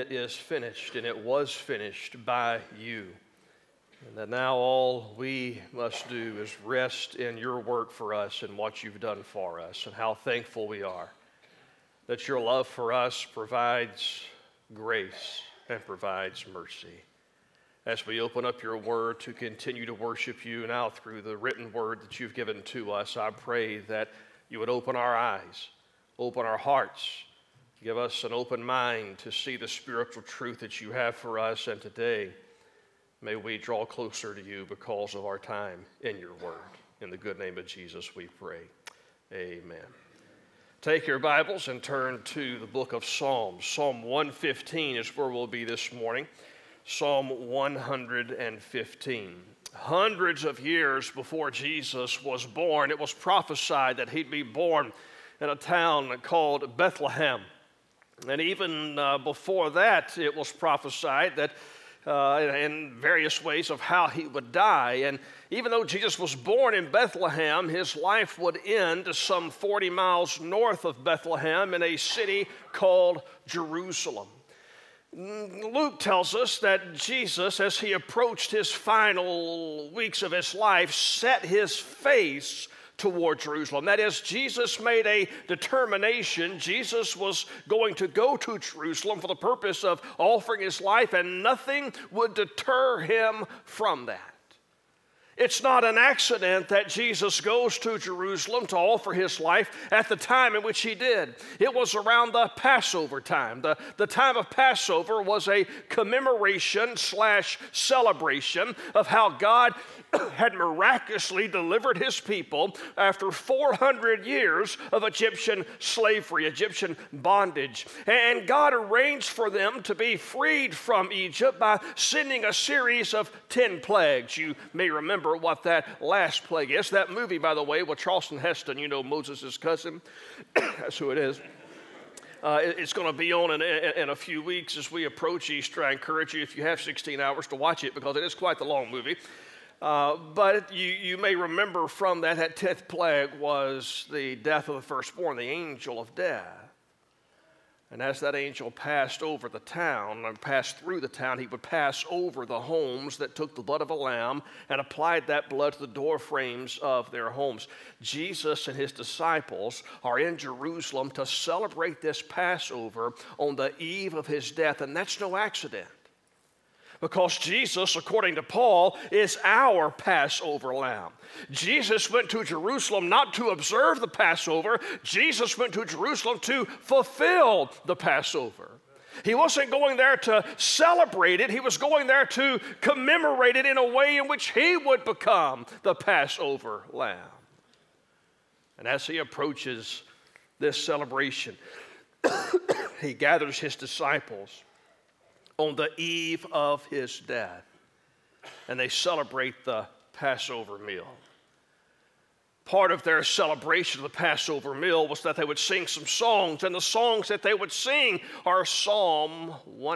it is finished, and it was finished by you. And that now all we must do is rest in your work for us and what you've done for us, and how thankful we are that your love for us provides grace and provides mercy. As we open up your word to continue to worship you now through the written word that you've given to us, I pray that you would open our eyes, open our hearts, give us an open mind to see the spiritual truth that you have for us. And today, may we draw closer to you because of our time in your word. In the good name of Jesus we pray. Amen. Take your Bibles and turn to the book of Psalms. Psalm 115 is where we'll be this morning. Psalm 115. Hundreds of years before Jesus was born, it was prophesied that he'd be born in a town called Bethlehem. And even before that, it was prophesied that in various ways of how he would die. And even though Jesus was born in Bethlehem, his life would end some 40 miles north of Bethlehem in a city called Jerusalem. Luke tells us that Jesus, as he approached his final weeks of his life, set his face toward Jerusalem. That is, Jesus made a determination. Jesus was going to go to Jerusalem for the purpose of offering his life, and nothing would deter him from that. It's not an accident that Jesus goes to Jerusalem to offer his life at the time in which he did. It was around the Passover time. The time of Passover was a commemoration / celebration of how God had miraculously delivered his people after 400 years of Egyptian slavery, Egyptian bondage. And God arranged for them to be freed from Egypt by sending a series of 10 plagues. You may remember what that last plague is. That movie, by the way, with Charlton Heston, you know, Moses' cousin. That's who it is. It's going to be on in a few weeks as we approach Easter. I encourage you, if you have 16 hours, to watch it because it is quite the long movie. But you may remember from that 10th plague was the death of the firstborn, the angel of death. And as that angel passed over the town and passed through the town, he would pass over the homes that took the blood of a lamb and applied that blood to the door frames of their homes. Jesus and his disciples are in Jerusalem to celebrate this Passover on the eve of his death, and that's no accident. Because Jesus, according to Paul, is our Passover lamb. Jesus went to Jerusalem not to observe the Passover. Jesus went to Jerusalem to fulfill the Passover. He wasn't going there to celebrate it. He was going there to commemorate it in a way in which he would become the Passover lamb. And as he approaches this celebration, he gathers his disciples on the eve of his death, and they celebrate the Passover meal. Part of their celebration of the Passover meal was that they would sing some songs, and the songs that they would sing are Psalm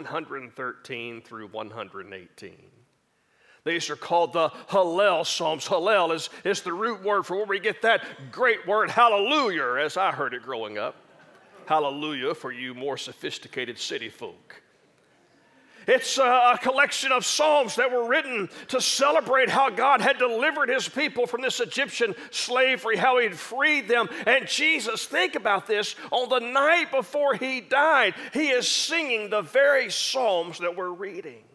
113 through 118. These are called the Hallel Psalms. Hallel is the root word for where we get that great word hallelujah, as I heard it growing up. Hallelujah for you more sophisticated city folk. It's a collection of psalms that were written to celebrate how God had delivered his people from this Egyptian slavery, how he had freed them. And Jesus, think about this, on the night before he died, he is singing the very psalms that we're reading.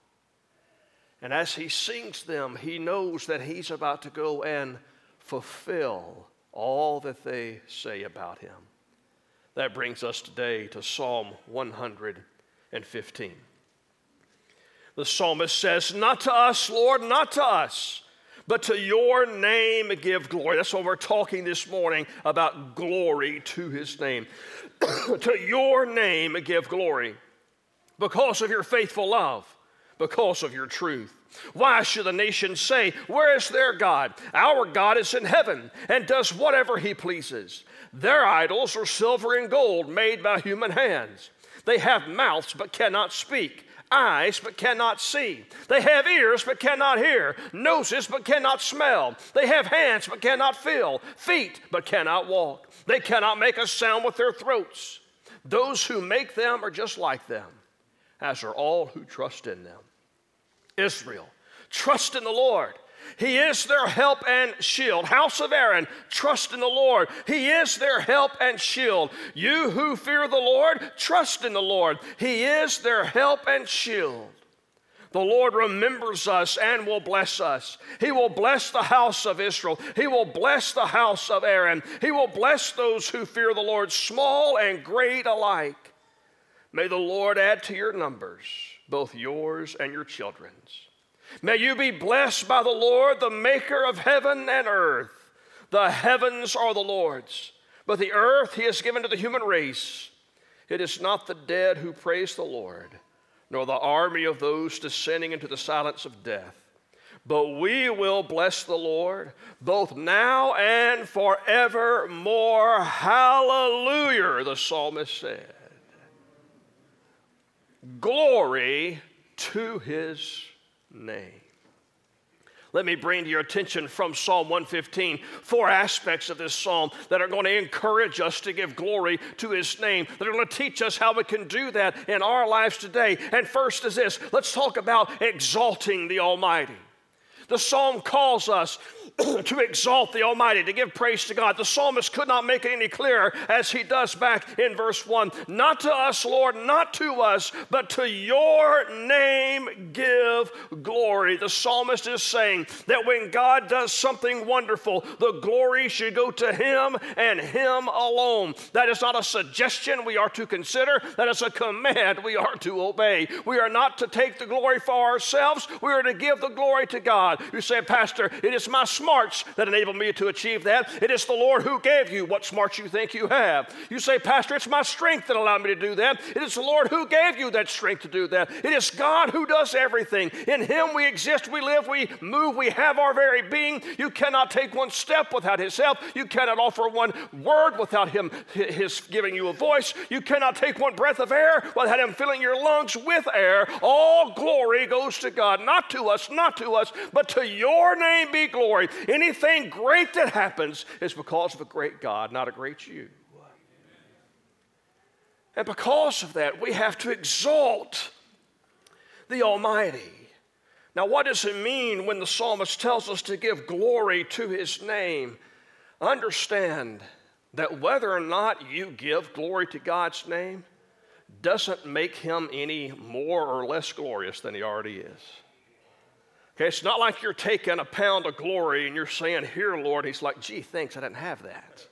And as he sings them, he knows that he's about to go and fulfill all that they say about him. That brings us today to Psalm 115. The psalmist says, "Not to us, Lord, not to us, but to your name give glory." That's what we're talking this morning about, glory to his name. To your name give glory because of your faithful love, because of your truth. Why should the nations say, "Where is their God?" Our God is in heaven and does whatever he pleases. Their idols are silver and gold made by human hands. They have mouths but cannot speak, eyes but cannot see. They have ears but cannot hear, noses but cannot smell. They have hands but cannot feel, feet but cannot walk. They cannot make a sound with their throats. Those who make them are just like them. as are all who trust in them. Israel, trust in the Lord. He is their help and shield. House of Aaron, trust in the Lord. He is their help and shield. You who fear the Lord, trust in the Lord. He is their help and shield. The Lord remembers us and will bless us. He will bless the house of Israel. He will bless the house of Aaron. He will bless those who fear the Lord, small and great alike. May the Lord add to your numbers, both yours and your children's. May you be blessed by the Lord, the maker of heaven and earth. The heavens are the Lord's, but the earth he has given to the human race. It is not the dead who praise the Lord, nor the army of those descending into the silence of death. But we will bless the Lord, both now and forevermore. Hallelujah, the psalmist said. Glory to his name. Let me bring to your attention from Psalm 115 4 aspects of this psalm that are going to encourage us to give glory to his name, that are going to teach us how we can do that in our lives today. And first is this: let's talk about exalting the Almighty. The psalm calls us to exalt the Almighty, to give praise to God. The psalmist could not make it any clearer as he does back in verse 1. Not to us, Lord, not to us, but to your name give glory. The psalmist is saying that when God does something wonderful, the glory should go to him and him alone. That is not a suggestion we are to consider. That is a command we are to obey. We are not to take the glory for ourselves. We are to give the glory to God. You say, Pastor, it is my smarts that enable me to achieve that. It is the Lord who gave you what smarts you think you have. You say, Pastor, it's my strength that allowed me to do that. It is the Lord who gave you that strength to do that. It is God who does everything. In him we exist, we live, we move, we have our very being. You cannot take one step without his help. You cannot offer one word without his giving you a voice. You cannot take one breath of air without him filling your lungs with air. All glory goes to God, not to us, but to your name be glory. Anything great that happens is because of a great God, not a great you. And because of that, we have to exalt the Almighty. Now, what does it mean when the psalmist tells us to give glory to his name? Understand that whether or not you give glory to God's name doesn't make him any more or less glorious than he already is. Okay, it's not like you're taking a pound of glory and you're saying, here, Lord. He's like, gee, thanks, I didn't have that.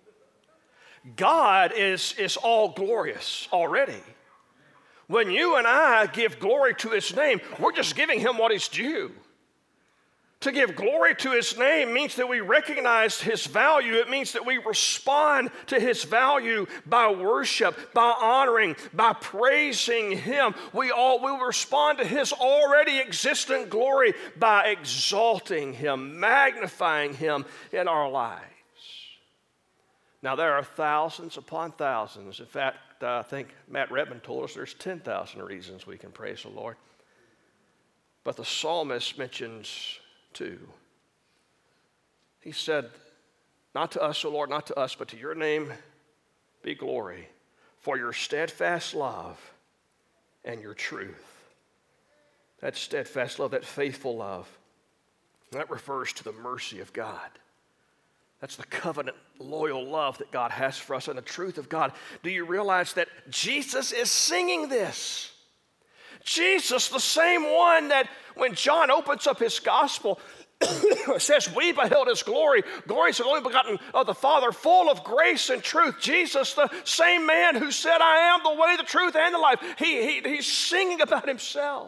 God is all glorious already. When you and I give glory to his name, we're just giving him what is due. To give glory to his name means that we recognize his value. It means that we respond to his value by worship, by honoring, by praising him. We will respond to his already existent glory by exalting him, magnifying him in our lives. Now, there are thousands upon thousands. In fact, I think Matt Redman told us there's 10,000 reasons we can praise the Lord. But the psalmist mentions 2. He said, not to us, O Lord, not to us, but to your name be glory for your steadfast love and your truth. That steadfast love, that faithful love, that refers to the mercy of God. That's the covenant, loyal love that God has for us and the truth of God. Do you realize that Jesus is singing this? Jesus, the same one that when John opens up his gospel, it says, we beheld his glory. Glory is the only begotten of the Father, full of grace and truth. Jesus, the same man who said, I am the way, the truth, and the life. He's singing about himself.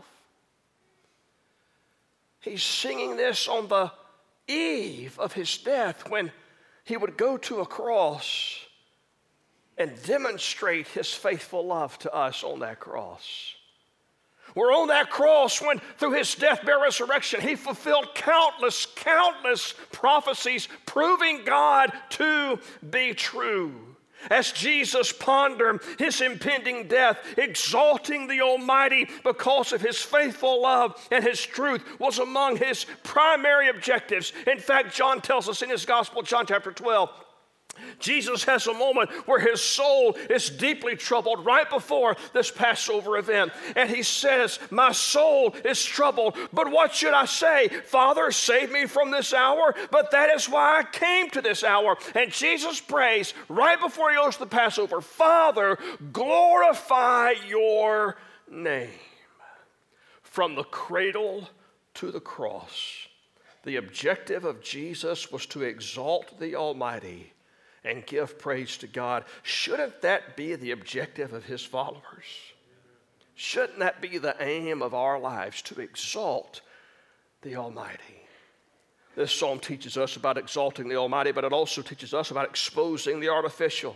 He's singing this on the eve of his death when he would go to a cross and demonstrate his faithful love to us on that cross. We're on that cross when through his death, burial, resurrection, he fulfilled countless prophecies proving God to be true. As Jesus pondered his impending death, exalting the Almighty because of his faithful love and his truth was among his primary objectives. In fact, John tells us in his gospel, John chapter 12, Jesus has a moment where his soul is deeply troubled right before this Passover event. And he says, my soul is troubled, but what should I say? Father, save me from this hour, but that is why I came to this hour. And Jesus prays right before he goes to the Passover, Father, glorify your name. From the cradle to the cross, the objective of Jesus was to exalt the Almighty and give praise to God. Shouldn't that be the objective of his followers? Shouldn't that be the aim of our lives, to exalt the Almighty? This psalm teaches us about exalting the Almighty, but it also teaches us about exposing the artificial.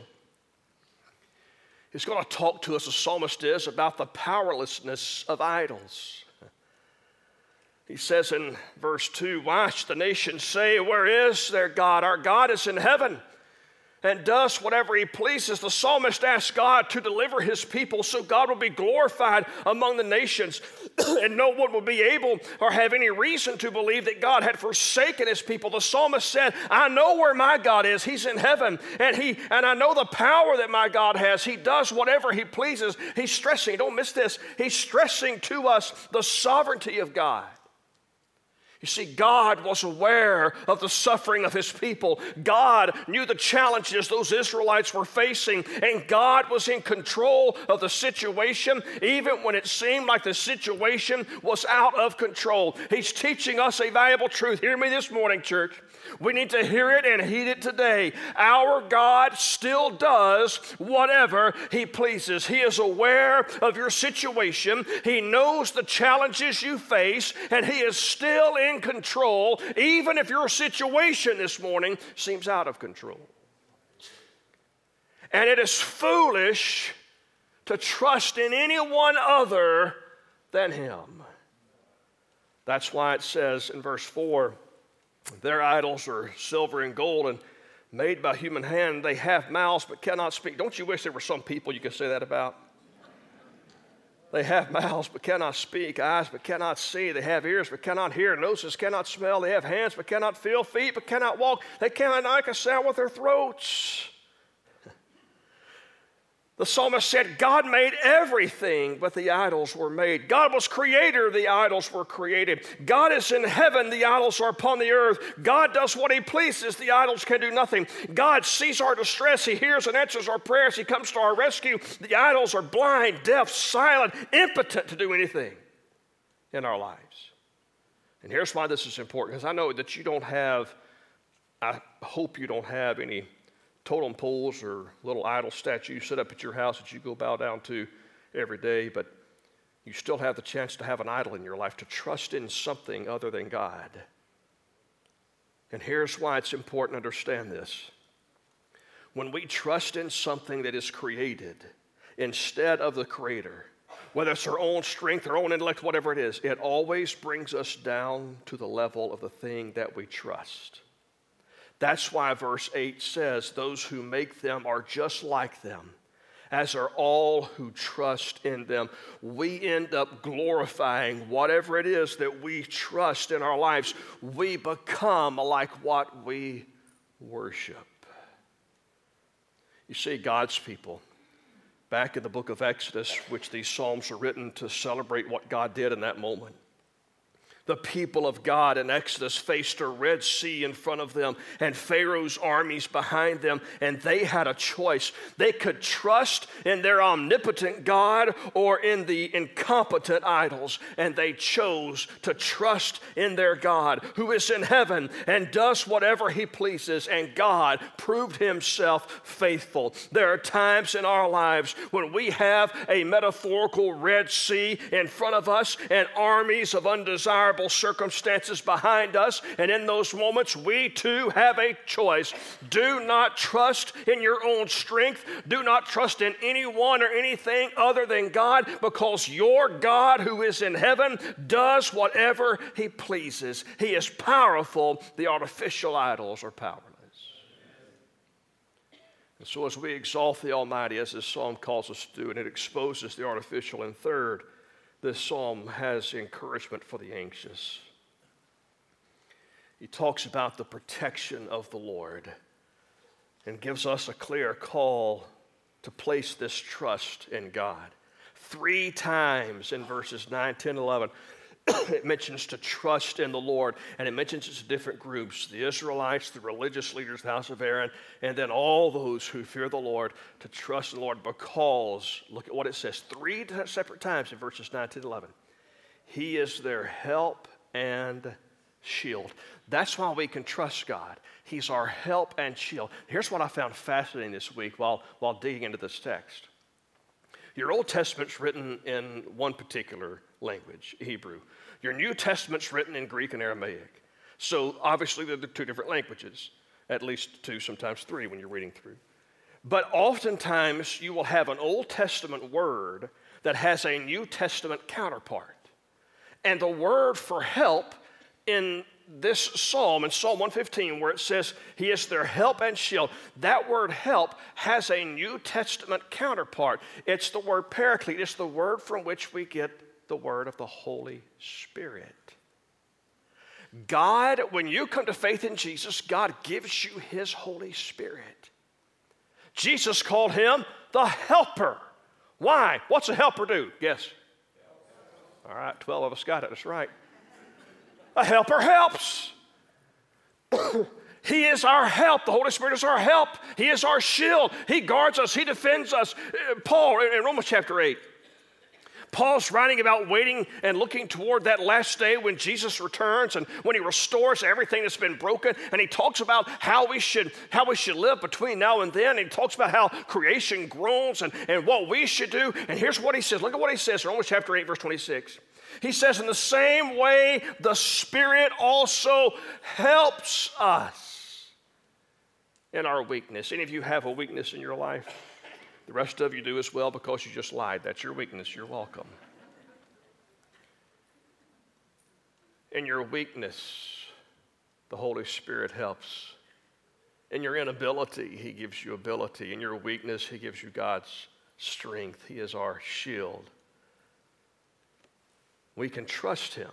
He's going to talk to us, the psalmist is, about the powerlessness of idols. He says in verse 2, why should the nations say, where is their God? Our God is in heaven and does whatever he pleases. The psalmist asks God to deliver his people so God will be glorified among the nations. And no one will be able or have any reason to believe that God had forsaken his people. The psalmist said, I know where my God is. He's in heaven. And I know the power that my God has. He does whatever he pleases. He's stressing, don't miss this, he's stressing to us the sovereignty of God. You see, God was aware of the suffering of his people. God knew the challenges those Israelites were facing, and God was in control of the situation, even when it seemed like the situation was out of control. He's teaching us a valuable truth. Hear me this morning, church. We need to hear it and heed it today. Our God still does whatever he pleases. He is aware of your situation. He knows the challenges you face, and he is still in control, even if your situation this morning seems out of control. And it is foolish to trust in anyone other than him. That's why it says in verse 4, their idols are silver and gold and made by human hand. They have mouths but cannot speak. Don't you wish there were some people you could say that about? They have mouths but cannot speak, eyes but cannot see. They have ears but cannot hear, noses cannot smell. They have hands but cannot feel, feet but cannot walk. They cannot make a sound with their throats. The psalmist said, God made everything, but the idols were made. God was creator, the idols were created. God is in heaven, the idols are upon the earth. God does what he pleases, the idols can do nothing. God sees our distress, he hears and answers our prayers, he comes to our rescue. The idols are blind, deaf, silent, impotent to do anything in our lives. And here's why this is important, because I know that I hope you don't have any totem poles or little idol statues set up at your house that you go bow down to every day, but you still have the chance to have an idol in your life, to trust in something other than God. And here's why it's important to understand this. When we trust in something that is created instead of the Creator, whether it's our own strength, our own intellect, whatever it is, it always brings us down to the level of the thing that we trust. That's why verse 8 says, those who make them are just like them, as are all who trust in them. We end up glorifying whatever it is that we trust in our lives. We become like what we worship. You see, God's people, back in the book of Exodus, which these Psalms are written to celebrate what God did in that moment, the people of God in Exodus faced a Red Sea in front of them and Pharaoh's armies behind them, and they had a choice. They could trust in their omnipotent God or in the incompetent idols, and they chose to trust in their God who is in heaven and does whatever he pleases, and God proved himself faithful. There are times in our lives when we have a metaphorical Red Sea in front of us and armies of undesirable circumstances behind us, and in those moments we too have a choice. Do not trust in your own strength. Do not trust in anyone or anything other than God, because your God who is in heaven does whatever he pleases. He is powerful. The artificial idols are powerless. And so as we exalt the Almighty, as this psalm calls us to do, and it exposes the artificial, and third, this psalm has encouragement for the anxious. He talks about the protection of the Lord. and gives us a clear call to place this trust in God. 3 times in verses 9, 10, 11, it mentions to trust in the Lord, and it mentions it to different groups, the Israelites, the religious leaders, the house of Aaron, and then all those who fear the Lord to trust in the Lord because, look at what it says, 3 separate times in verses 9, 10, 11. He is their help and shield. That's why we can trust God. He's our help and shield. Here's what I found fascinating this week while digging into this text. Your Old Testament's written in one particular language, Hebrew. Your New Testament's written in Greek and Aramaic. So obviously they're the 2 different languages, at least 2, sometimes 3 when you're reading through. But oftentimes you will have an Old Testament word that has a New Testament counterpart. And the word for help in this psalm, in Psalm 115, where it says, He is their help and shield, that word help has a New Testament counterpart. It's the word paraclete. It's the word from which we get the word of the Holy Spirit. God, when you come to faith in Jesus, God gives you His Holy Spirit. Jesus called Him the helper. Why? What's a helper do? Guess. All right, 12 of us got it. That's right. A helper helps. He is our help. The Holy Spirit is our help. He is our shield. He guards us. He defends us. Paul, in Romans chapter 8, Paul's writing about waiting and looking toward that last day when Jesus returns and when He restores everything that's been broken. And he talks about how we should live between now and then. And he talks about how creation groans and what we should do. And here's what he says. Look at what he says in Romans chapter 8, verse 26. He says, in the same way, the Spirit also helps us in our weakness. Any of you have a weakness in your life? The rest of you do as well because you just lied. That's your weakness. You're welcome. In your weakness, the Holy Spirit helps. In your inability, He gives you ability. In your weakness, He gives you God's strength. He is our shield. We can trust Him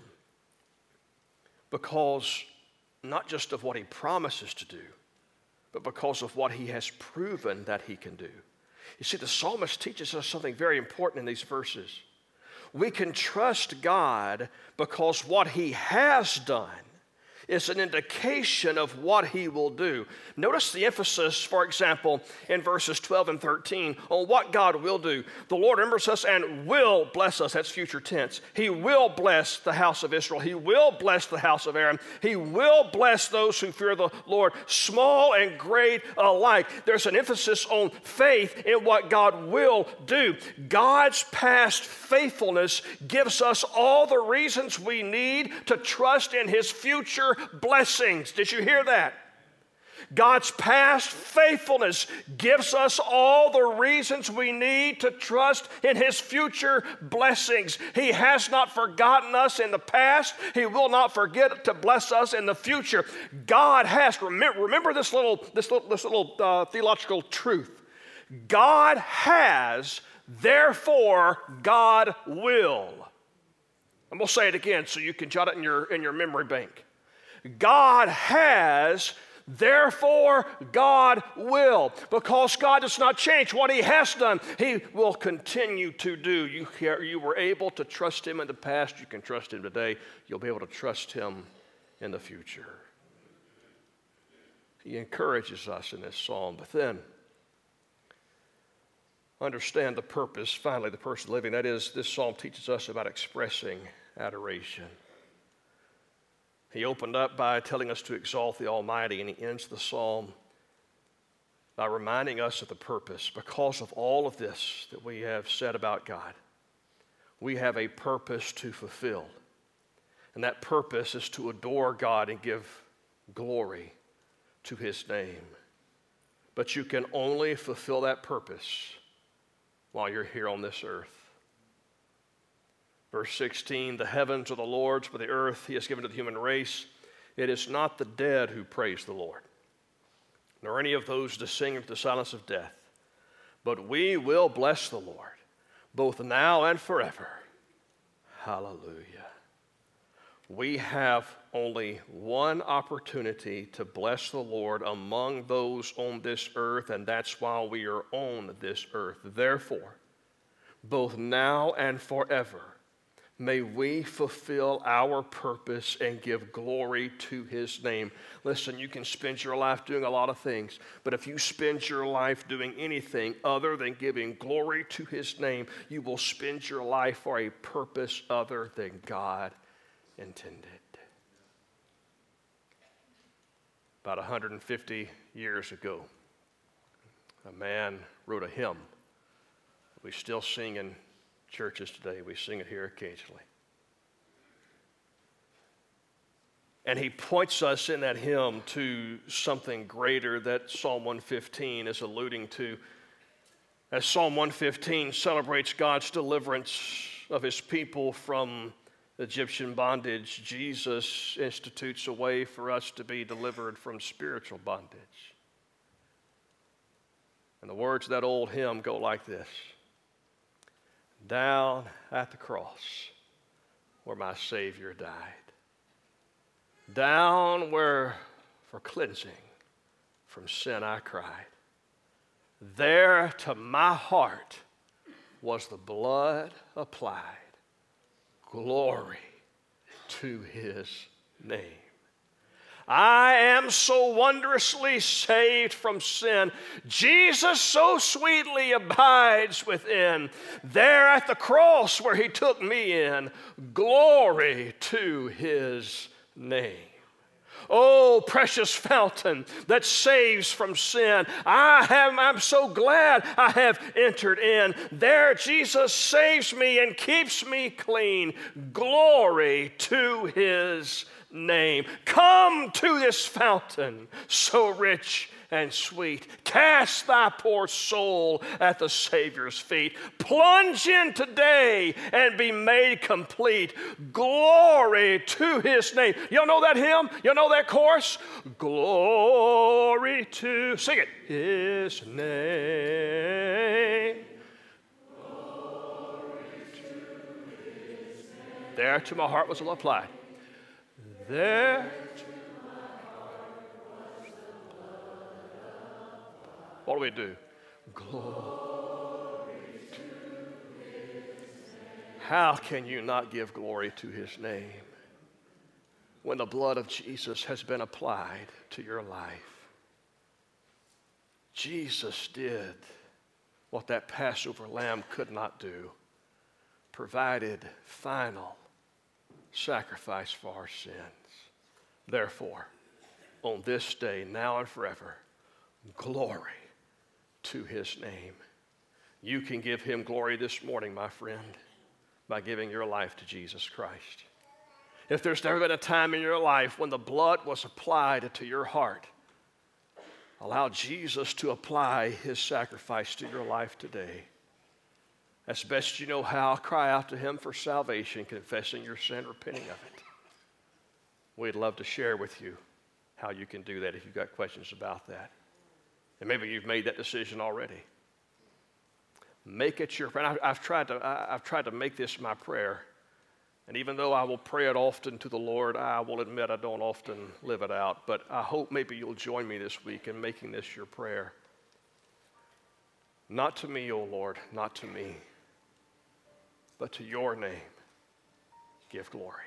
because not just of what He promises to do, but because of what He has proven that He can do. You see, the psalmist teaches us something very important in these verses. We can trust God because what He has done is an indication of what He will do. Notice the emphasis, for example, in verses 12 and 13 on what God will do. The Lord remembers us and will bless us. That's future tense. He will bless the house of Israel. He will bless the house of Aaron. He will bless those who fear the Lord, small and great alike. There's an emphasis on faith in what God will do. God's past faithfulness gives us all the reasons we need to trust in His future blessings. Did you hear that? God's past faithfulness gives us all the reasons we need to trust in His future blessings. He has not forgotten us in the past. He will not forget to bless us in the future. God has, remember this little theological truth. God has, therefore God will. I'm going to say it again so you can jot it in your memory bank. God has, therefore God will. Because God does not change what He has done, He will continue to do. You were able to trust Him in the past. You can trust Him today. You'll be able to trust Him in the future. He encourages us in this psalm. But then, understand the purpose, finally, the person living. That is, this psalm teaches us about expressing adoration. He opened up by telling us to exalt the Almighty, and he ends the psalm by reminding us of the purpose. Because of all of this that we have said about God, we have a purpose to fulfill. And that purpose is to adore God and give glory to His name. But you can only fulfill that purpose while you're here on this earth. Verse 16, the heavens are the Lord's, but the earth He has given to the human race. It is not the dead who praise the Lord, nor any of those descending into the silence of death. But we will bless the Lord, both now and forever. Hallelujah. We have only one opportunity to bless the Lord among those on this earth, and that's while we are on this earth. Therefore, both now and forever, may we fulfill our purpose and give glory to His name. Listen, you can spend your life doing a lot of things, but if you spend your life doing anything other than giving glory to His name, you will spend your life for a purpose other than God intended. About 150 years ago, a man wrote a hymn. We still sing in churches today. We sing it here occasionally. And he points us in that hymn to something greater that Psalm 115 is alluding to. As Psalm 115 celebrates God's deliverance of His people from Egyptian bondage, Jesus institutes a way for us to be delivered from spiritual bondage. And the words of that old hymn go like this: down at the cross where my Savior died, down where for cleansing from sin I cried, there to my heart was the blood applied. Glory to His name. I am so wondrously saved from sin. Jesus so sweetly abides within. There at the cross where He took me in. Glory to His name. Oh, precious fountain that saves from sin. I'm so glad I have entered in. There Jesus saves me and keeps me clean. Glory to His name. Come to this fountain so rich and sweet. Cast thy poor soul at the Savior's feet. Plunge in today and be made complete. Glory to His name. Y'all know that hymn? Y'all know that chorus? Glory to, sing it, His name. Glory to His name. There to my heart was all applied. There. What do we do? Glory to His name. How can you not give glory to His name when the blood of Jesus has been applied to your life? Jesus did what that Passover lamb could not do, provided final sacrifice for our sins. Therefore, on this day, now and forever, glory to His name. You can give Him glory this morning, my friend, by giving your life to Jesus Christ. If there's never been a time in your life when the blood was applied to your heart, allow Jesus to apply His sacrifice to your life today. As best you know how, cry out to Him for salvation, confessing your sin, repenting of it. We'd love to share with you how you can do that if you've got questions about that. And maybe you've made that decision already. Make it your prayer. I've tried to make this my prayer. And even though I will pray it often to the Lord, I will admit I don't often live it out. But I hope maybe you'll join me this week in making this your prayer. Not to me, O Lord, not to me, but to your name give glory.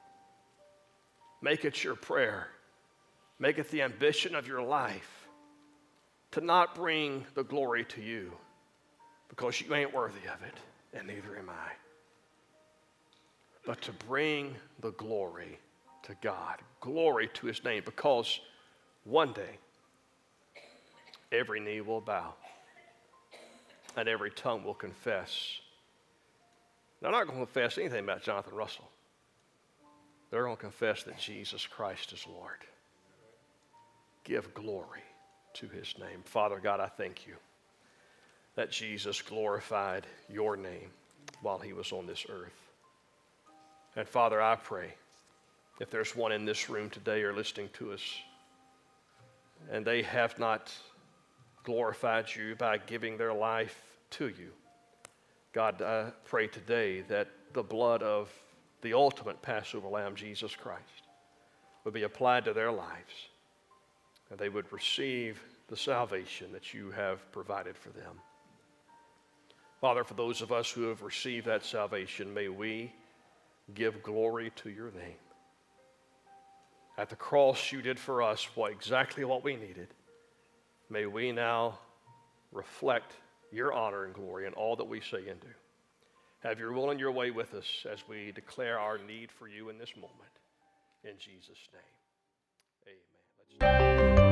Make it your prayer. Make it the ambition of your life to not bring the glory to you, because you ain't worthy of it, and neither am I. But to bring the glory to God, glory to His name, because one day every knee will bow and every tongue will confess. They're not going to confess anything about Jonathan Russell. They're going to confess that Jesus Christ is Lord. Give glory to His name. Father God, I thank you that Jesus glorified your name while He was on this earth. And Father, I pray if there's one in this room today or listening to us, and they have not glorified you by giving their life to you, God, I pray today that the blood of the ultimate Passover lamb, Jesus Christ, would be applied to their lives, and they would receive the salvation that you have provided for them. Father, for those of us who have received that salvation, may we give glory to your name. At the cross, you did for us exactly what we needed. May we now reflect your honor and glory in all that we say and do. Have your will and your way with us as we declare our need for you in this moment. In Jesus' name, amen.